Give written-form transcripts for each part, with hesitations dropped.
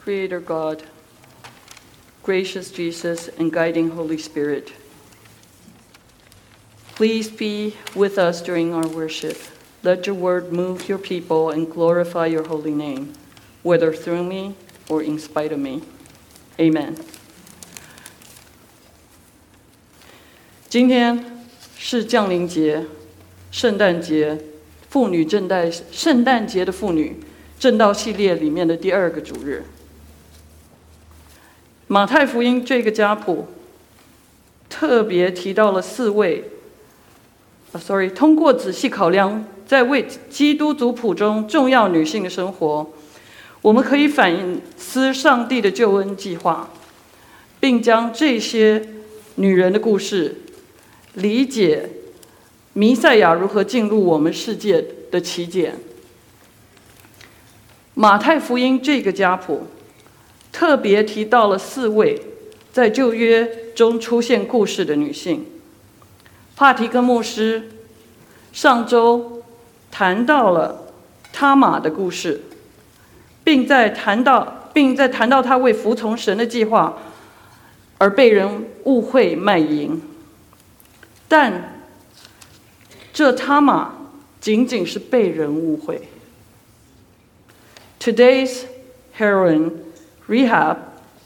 Creator God, gracious Jesus, and guiding Holy Spirit, please be with us during our worship. Let your word move your people and glorify your holy name, whether through me or in spite of me. Amen. 今天是降临节、圣诞节、圣诞节的妇女正道系列里面的第2个主日。马太福音这个家谱特别提到了4位，通过仔细考量在为基督族谱中重要女性的生活，我们可以反思上帝的救恩计划，并将这些女人的故事理解弥赛亚如何进入我们世界的起点。马太福音这个家谱特别提到了4位在旧约中出现故事的女性。帕提根牧师上周谈到了他玛的故事，并在谈到他为服从神的计划而被人误会卖淫，但这他玛仅仅是被人误会。Today's heroine, Rahab,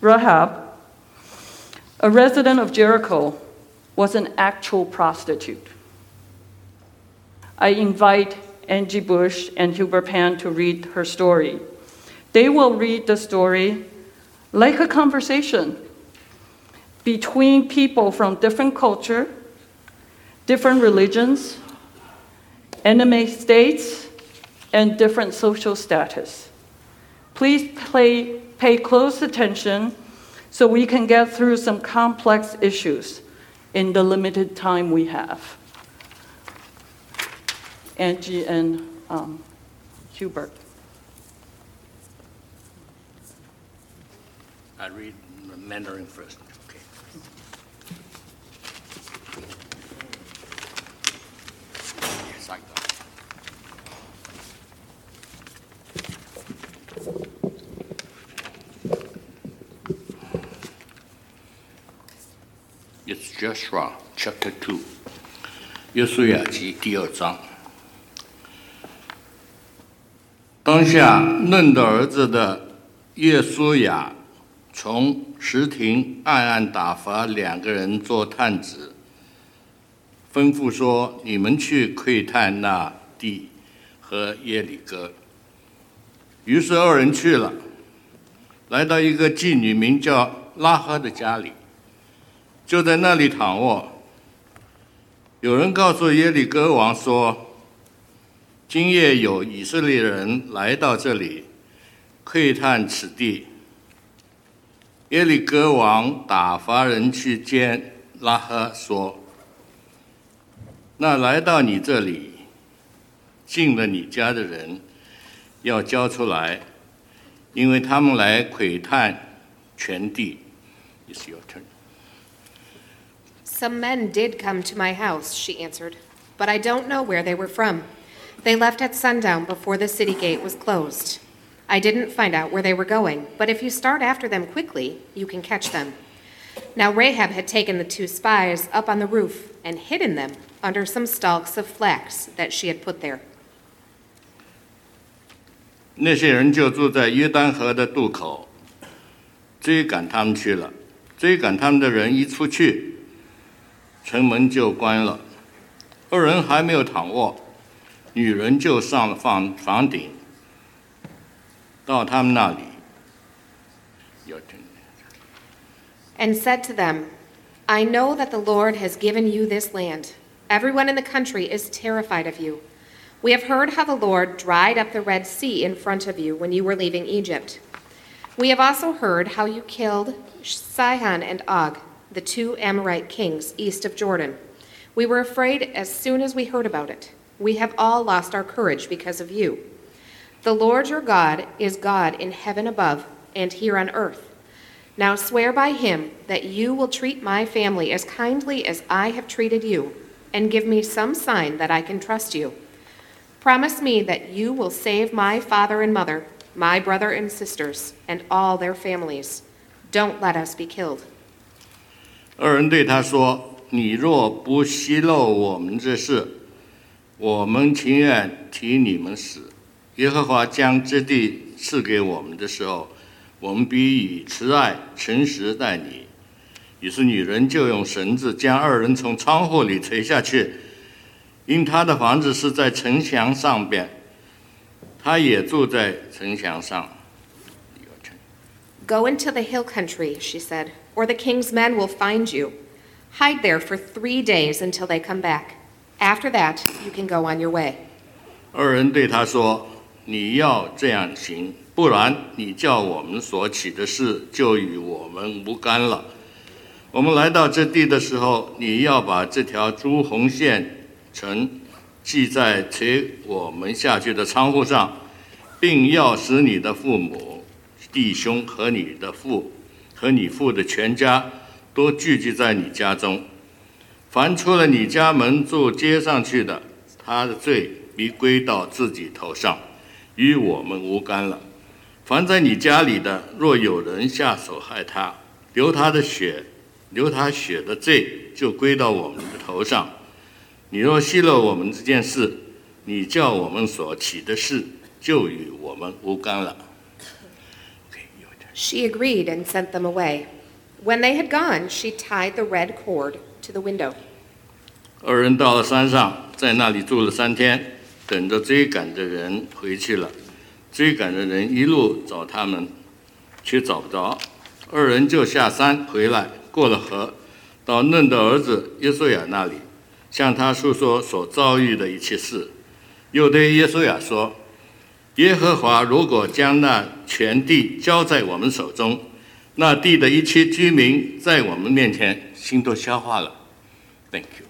a resident of Jericho, was an actual prostitute. I invite Angie Bush and Hubert Pan to read her story. They will read the story like a conversation between people from different culture, different religions, enemy states, and different social status. Please pay close attention so we can get through some complex issues in the limited time we have. Angie and Hubert. I read Mandarin first. Okay. ，It's Joshua chapter 2. 约书亚记第2章。当下嫩的儿子的约书亚从石亭暗暗打发2个人做探子，吩咐说：“你们去窥探那地和耶里哥。”于是2人去了，来到一个妓女名叫拉哈的家里，就在那里躺卧。有人告诉耶利哥王说：“今夜有以色列人来到这里，窥探此地。”耶利哥王打发人去见拉哈，说：“那来到你这里，进了你家的人，要交出来，因为他们来窥探全地。” It's your turn. Some men did come to my house, she answered, but I don't know where they were from. They left at sundown before the city gate was closed. I didn't find out where they were going, but if you start after them quickly, you can catch them. Now Rahab had taken the 2 spies up on the roof and hidden them under some stalks of flax that she had put there. 那些人就住在约旦河的渡口，追赶他们去了。追赶他们的人一出去，城门就关了。2人还没有躺卧，女人就上了房顶，到他们那里。 And said to them, I know that the Lord has given you this land. Everyone in the country is terrified of you. We have heard how the Lord dried up the Red Sea in front of you when you were leaving Egypt. We have also heard how you killed Sihon and Og, the 2 Amorite kings east of Jordan. We were afraid as soon as we heard about it. We have all lost our courage because of you. The Lord your God is God in heaven above and here on earth. Now swear by him that you will treat my family as kindly as I have treated you, and give me some sign that I can trust you. Promise me that you will save my father and mother, my brother and sisters, and all their families. Don't let us be killed." 二人对他说：“你若不息露我们这事，我们情愿替你们死。耶和华将这地赐给我们的时候，我们必以慈爱、诚实待你。”于是女人就用绳子将二人从窗户里垂下去，因她的房子是在城墙上边，她也住在城墙上。 "Go into the hill country," she said, "or the king's men will find you. Hide there for 3 days until they come back. After that, you can go on your way." 二人对他说：“你要这样行，不然你叫我们所起的事就与我们无干了。我们来到这地的时候，你要把这条朱红线绳系在垂我们下去的窗户上，并要使你的父母、弟兄和你父的全家都聚集在你家中。凡出了你家门住街上去的，他的罪必归到自己头上，与我们无干了。凡在你家里的，若有人下手害他，流他血的罪就归到我们的头上。你若息露我们这件事，你叫我们所起的事就与我们无干了。” She agreed and sent them away. When they had gone, she tied the red cord to the window. 二人到了山上，在那里住了3天，等着追赶的人回去了。追赶的人一路找他们，却找不着。二人就下山回来，过了河，到嫩的儿子约书亚那里，向他述说所遭遇的一切事。又对约书亚说：“耶和华如果将那全地交在我们手中，那地的一切居民在我们面前心都消化了。” Thank you.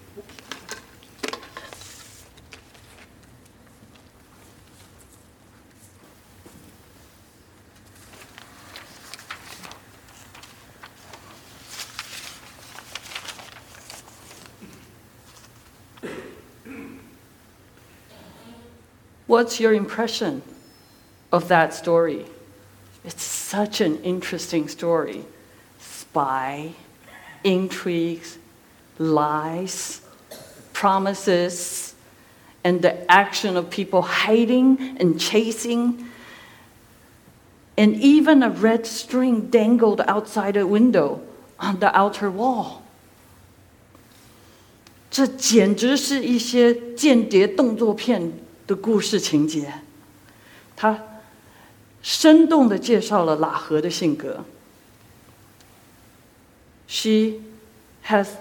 What's your impression of that story? It's such an interesting story. Spy, intrigues, lies, promises, and the action of people hiding and chasing, and even a red string dangled outside a window on the outer wall. 这简直是一些间谍动作片的故事情节，他生动地介绍了喇合的性格。She has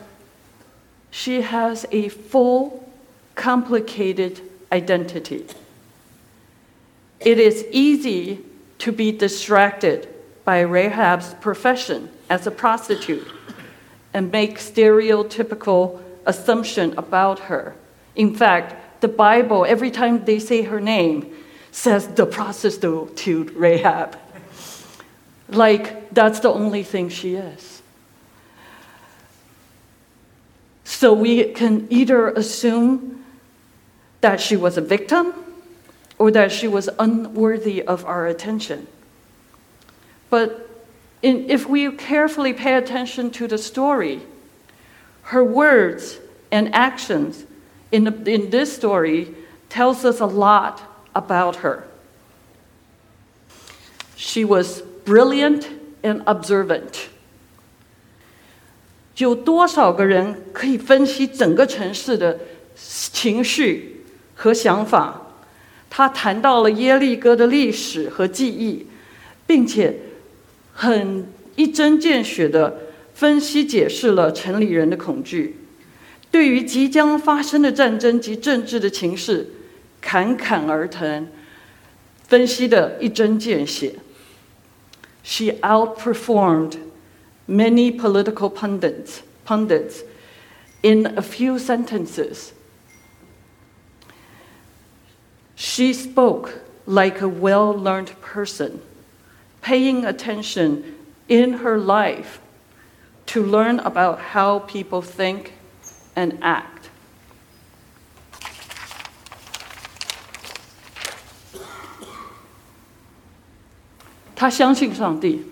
a full, complicated identity. It is easy to be distracted by Rahab's profession as a prostitute and make stereotypical assumption about her. In fact, the Bible, every time they say her name, says the prostitute Rahab. Like that's the only thing she is. So we can either assume that she was a victim or that she was unworthy of our attention. But if we carefully pay attention to the story, her words and actions in this story tells us a lot about her. She was brilliant and observant. 有多少个人可以分析整个城市的情绪和想法？他谈到了耶利哥的历史和记忆，并且很一针见血地分析解释了城里人的恐惧。对于即将发生的战争及政治的情势，侃侃而谈，分析的一针见血。She outperformed many political pundits in a few sentences. She spoke like a well-learned person, paying attention in her life to learn about how people think and act. 他相信上帝，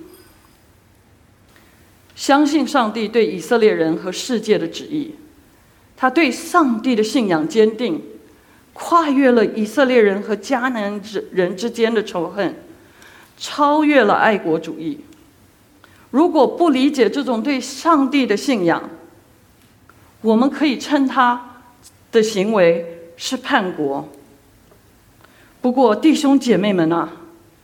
相信上帝对以色列人和世界的旨意。他对上帝的信仰坚定，跨越了以色列人和迦南人之间的仇恨，超越了爱国主义。如果不理解这种对上帝的信仰，我们可以称他的行为是叛国。不过，弟兄姐妹们啊，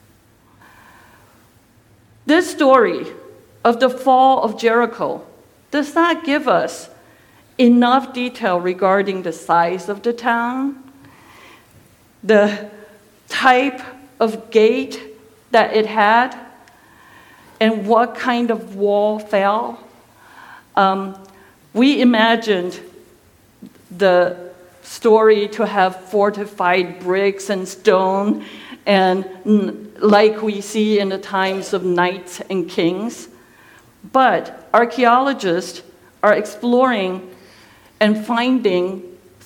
this story of the fall of Jericho does not give us enough detail regarding the size of the town, the type of gate that it had, and what kind of wall fell. We imagined the story to have fortified bricks and stone, and like we see in the times of knights and kings. But archaeologists are exploring and finding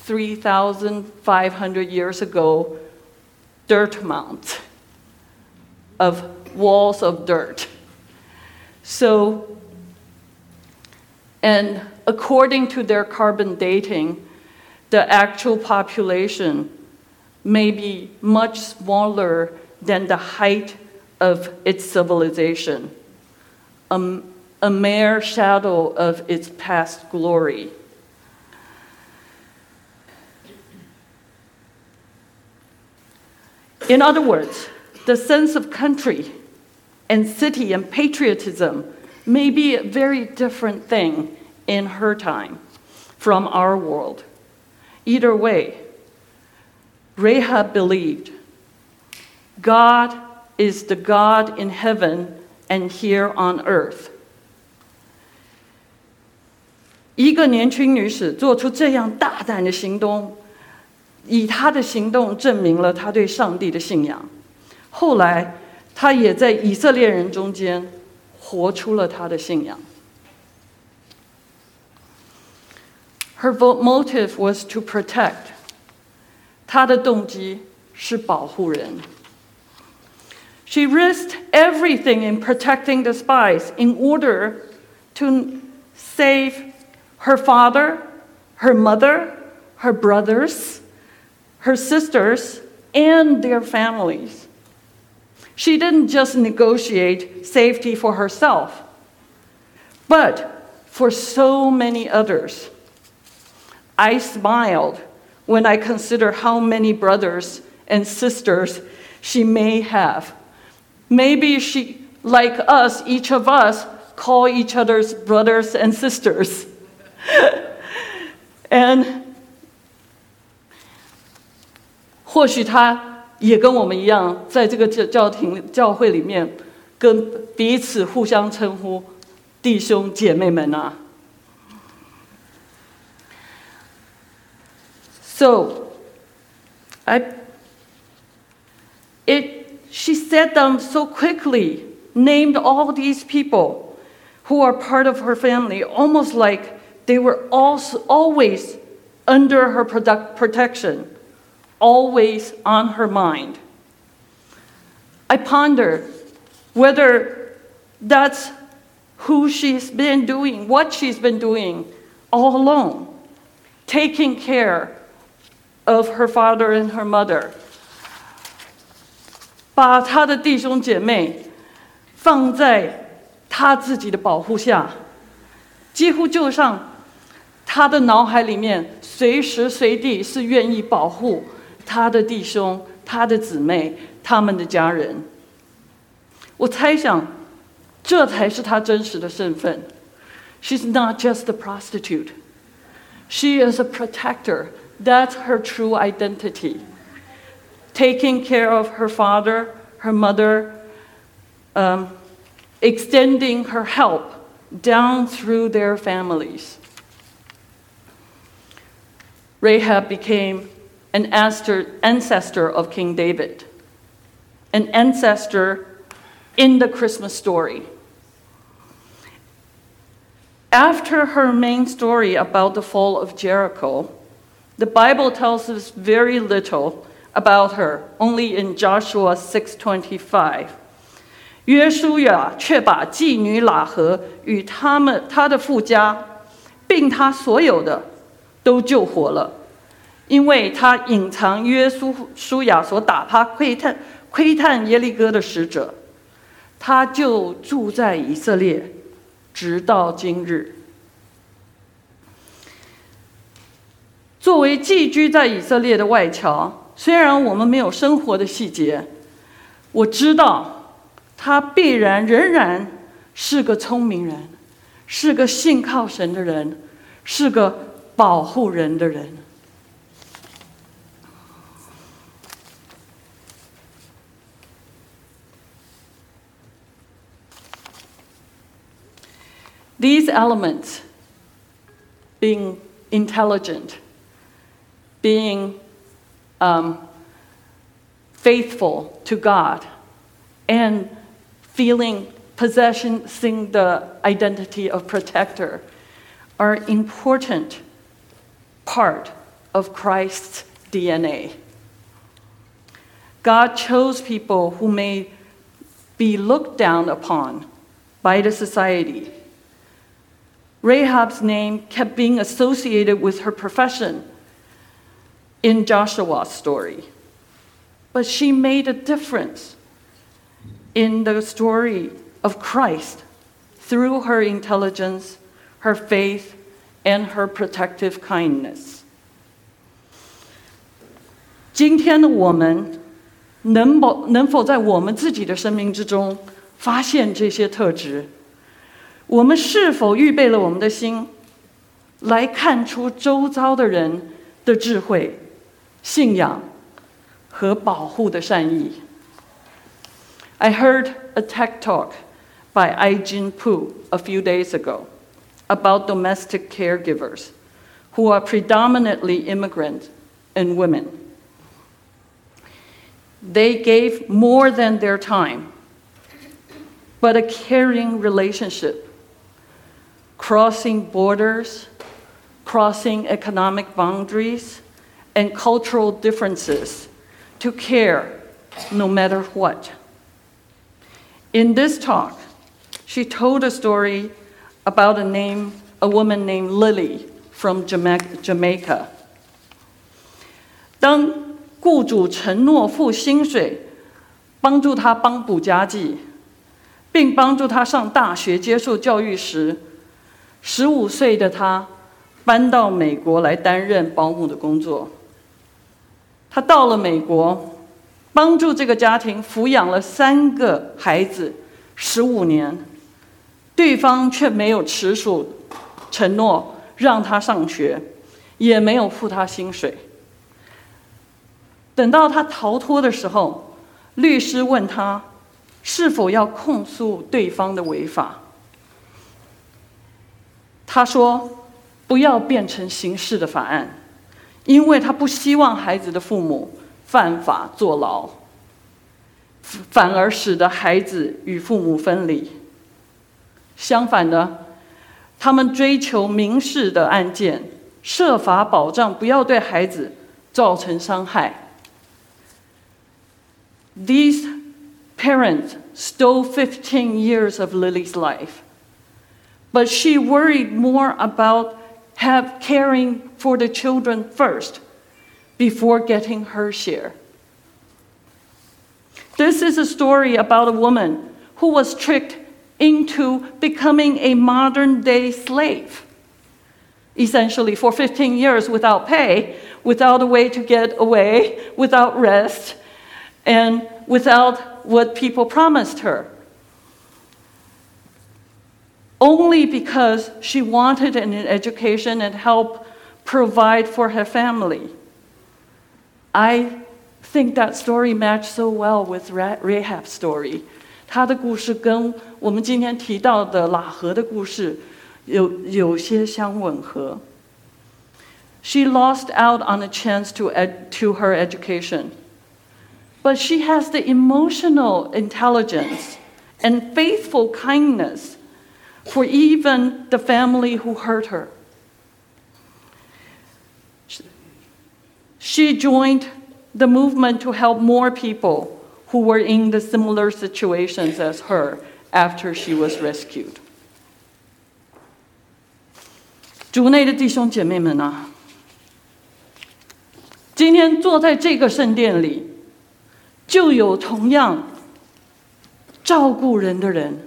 3,500 years ago dirt mounds of walls of dirt. So, and according to their carbon dating, the actual population may be much smaller than the height of its civilization, a mere shadow of its past glory. In other words, the sense of country and city and patriotism may be a very different thing in her time from our world. Either way, Rahab believed God is the God in heaven and here on earth. 一个年轻女子做出这样大胆的行动，以她的行动证明了她对上帝的信仰。后来，她也在以色列人中间活出了她的信仰。Her motive was to protect. 她的动机是保护人。She risked everything in protecting the spies in order to save her father, her mother, her brothers, her sisters, and their families. She didn't just negotiate safety for herself, but for so many others. I smiled when I consider how many brothers and sisters she may have. Maybe she, like us, each of us, call each other's brothers and sisters. And 或许她也跟我们一样，在这个教会里面，跟彼此互相称呼弟兄姐妹们啊。So, she said them so quickly, named all these people who are part of her family, almost like they were always under her protection, always on her mind. I ponder whether that's who she's been doing, what she's been doing all along, taking care of her father and her mother. 把她的弟兄姐妹放在她自己的保护下，几乎就像她的脑海里面随时随地是愿意保护她的弟兄、她的姊妹、他们的家人。我猜想，这才是她真实的身份。She's not just a prostitute. She is a protector. That's her true identity. Taking care of her father, her mother, extending her help down through their families. Rahab became an ancestor of King David, an ancestor in the Christmas story. After her main story about the fall of Jericho, the Bible tells us very little about her, only in Joshua 6:25. 约书亚却把妓女喇合与他的父家，并他所有的都救活了，因为他隐藏约书亚所打发窥探耶利哥的使者，他就住在以色列，直到今日。作为寄居在以色列的外侨，虽然我们没有生活的细节，我知道他必然仍然是个聪明人，是个信靠神的人，是个保护人的人。These elements, being intelligent, being faithful to God, and possessing the identity of protector, are important part of Christ's DNA. God chose people who may be looked down upon by the society. Rahab's name kept being associated with her profession in Joshua's story. But she made a difference in the story of Christ through her intelligence, her faith, and her protective kindness. 今天的我们能否在我们自己的生命之中发现这些特质？我们是否预备了我们的心，来看出周遭的人的智慧、信仰和保护的善意？ I heard a TED talk by Ai-Jin Pu a few days ago about domestic caregivers who are predominantly immigrant and women. They gave more than their time, but a caring relationship, crossing borders, crossing economic boundaries, and cultural differences to care no matter what. In this talk, she told a story about a woman named Lily from Jamaica. 当雇主承诺付薪水，帮助她帮补家计，并帮助她上大学接受教育时，15岁的她搬到美国来担任保姆的工作。她到了美国，帮助这个家庭抚养了3个孩子15年，对方却没有持守承诺让她上学，也没有付她薪水。等到她逃脱的时候，律师问她是否要控诉对方的违法。她说不要变成刑事的法案，因为她不希望孩子的父母犯法坐牢，反而使得孩子与父母分离。相反的，他们追求民事的案件，设法保障不要对孩子造成伤害。These parents stole 15 years of Lily's life, but she worried more about caring for the children first before getting her share. This is a story about a woman who was tricked into becoming a modern-day slave, essentially for 15 years without pay, without a way to get away, without rest, and without what people promised her. Only because she wanted an education and help provide for her family. I think that story matched so well with Rahab's story. 她的故事跟我们今天提到的喇合的故事有些相吻合。She lost out on a chance to her education, but she has the emotional intelligence and faithful kindness for even the family who hurt her. She joined the movement to help more people who were in the similar situations as her after she was rescued. 主内的弟兄姐妹们啊，今天坐在这个圣殿里，就有同样照顾人的人，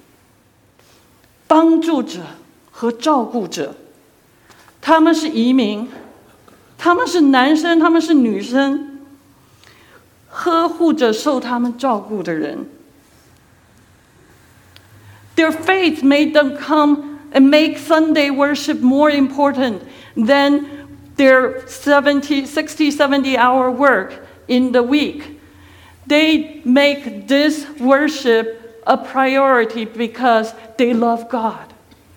帮助者和照顾者，他们是移民，他们是男生，他们是女生，呵护着受他们照顾的人。Their faith made them come and make Sunday worship more important than their 60, 70-hour work in the week. They make this worship a priority because they love God.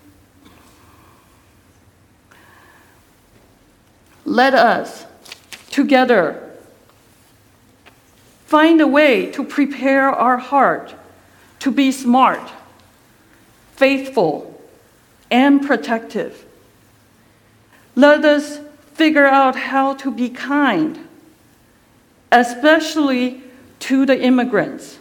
Let us, together, find a way to prepare our heart to be smart, faithful, and protective. Let us figure out how to be kind, especially to the immigrants.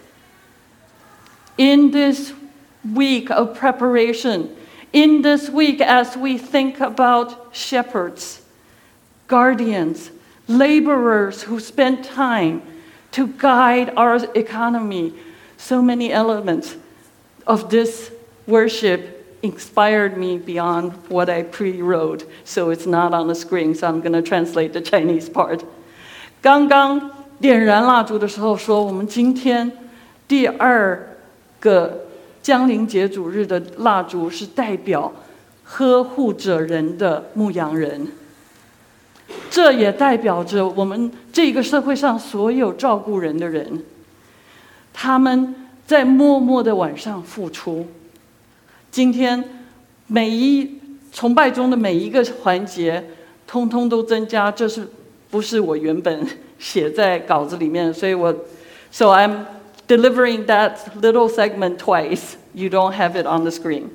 In this week of preparation, in this week as we think about shepherds, guardians, laborers who spend time to guide our economy, so many elements of this worship inspired me beyond what I pre-wrote, so it's not on the screen, so I'm going to translate the Chinese part. 刚刚点燃蜡烛的时候说，我们今天第2个降临节主日的蜡烛是代表呵护着人的牧羊人，这也代表着我们这个社会上所有照顾人的人，他们在默默的晚上付出。今天每一崇拜中的每一个环节通通都增加，这是不是我原本写在稿子里面，所以So I'm delivering that little segment twice. You don't have it on the screen.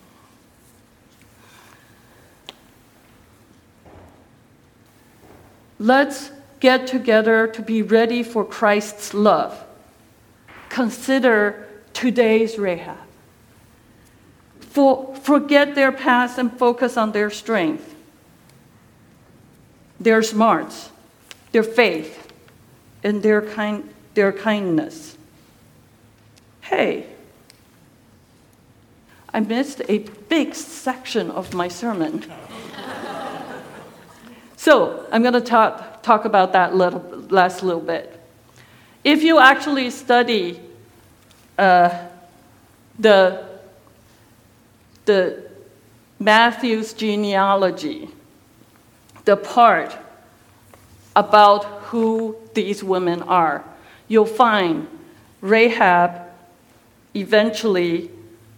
Let's get together to be ready for Christ's love. Consider today's Rahab. Forget their past and focus on their strength, their smarts, their faith, and their kindness. Hey, I missed a big section of my sermon. So I'm going to talk about that last little bit. If you actually study the Matthew's genealogy, the part about who these women are, you'll find Rahab eventually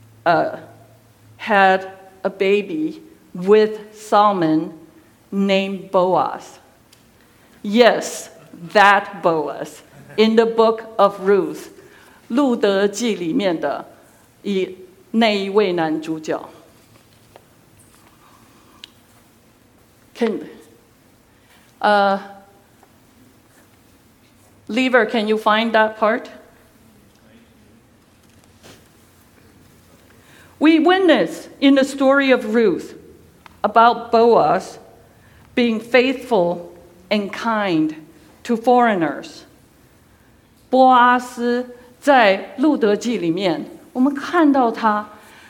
had a baby with Solomon named Boaz. Yes, that Boaz. In the book of Ruth, 路得记里面的那一位男主角。Lever, can you find that part? We witness in the story of Ruth about Boaz being faithful and kind to foreigners. 波阿斯在路得记里面，我们看到他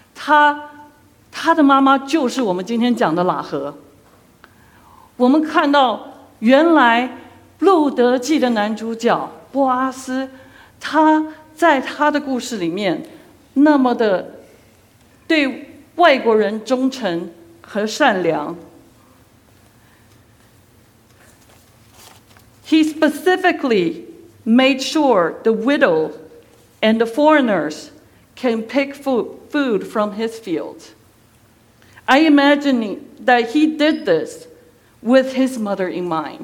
的妈妈就是我们今天讲的喇合。我们看到原来路得记的男主角波阿斯，他在他的故事里面那么的对外国人忠诚和善良。He specifically made sure the widow and the foreigners can pick food from his fields. I imagine that he did this with his mother in mind.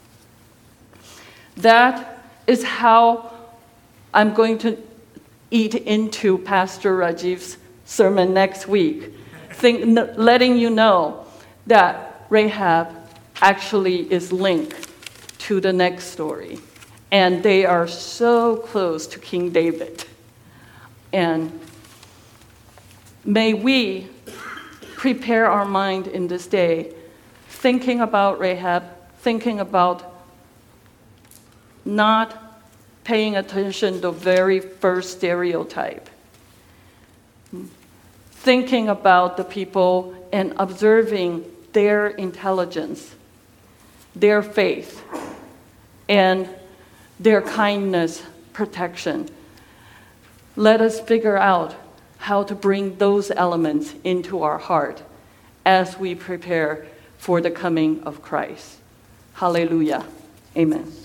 That is how I'm going to eat into Pastor Rajiv's sermon next week, letting you know that Rahab actually is linked to the next story. And they are so close to King David. And may we prepare our mind in this day, thinking about Rahab, thinking about not paying attention to the very first stereotype, thinking about the people and observing their intelligence, their faith, and their kindness, protection. Let us figure out how to bring those elements into our heart as we prepare for the coming of Christ. Hallelujah. Amen.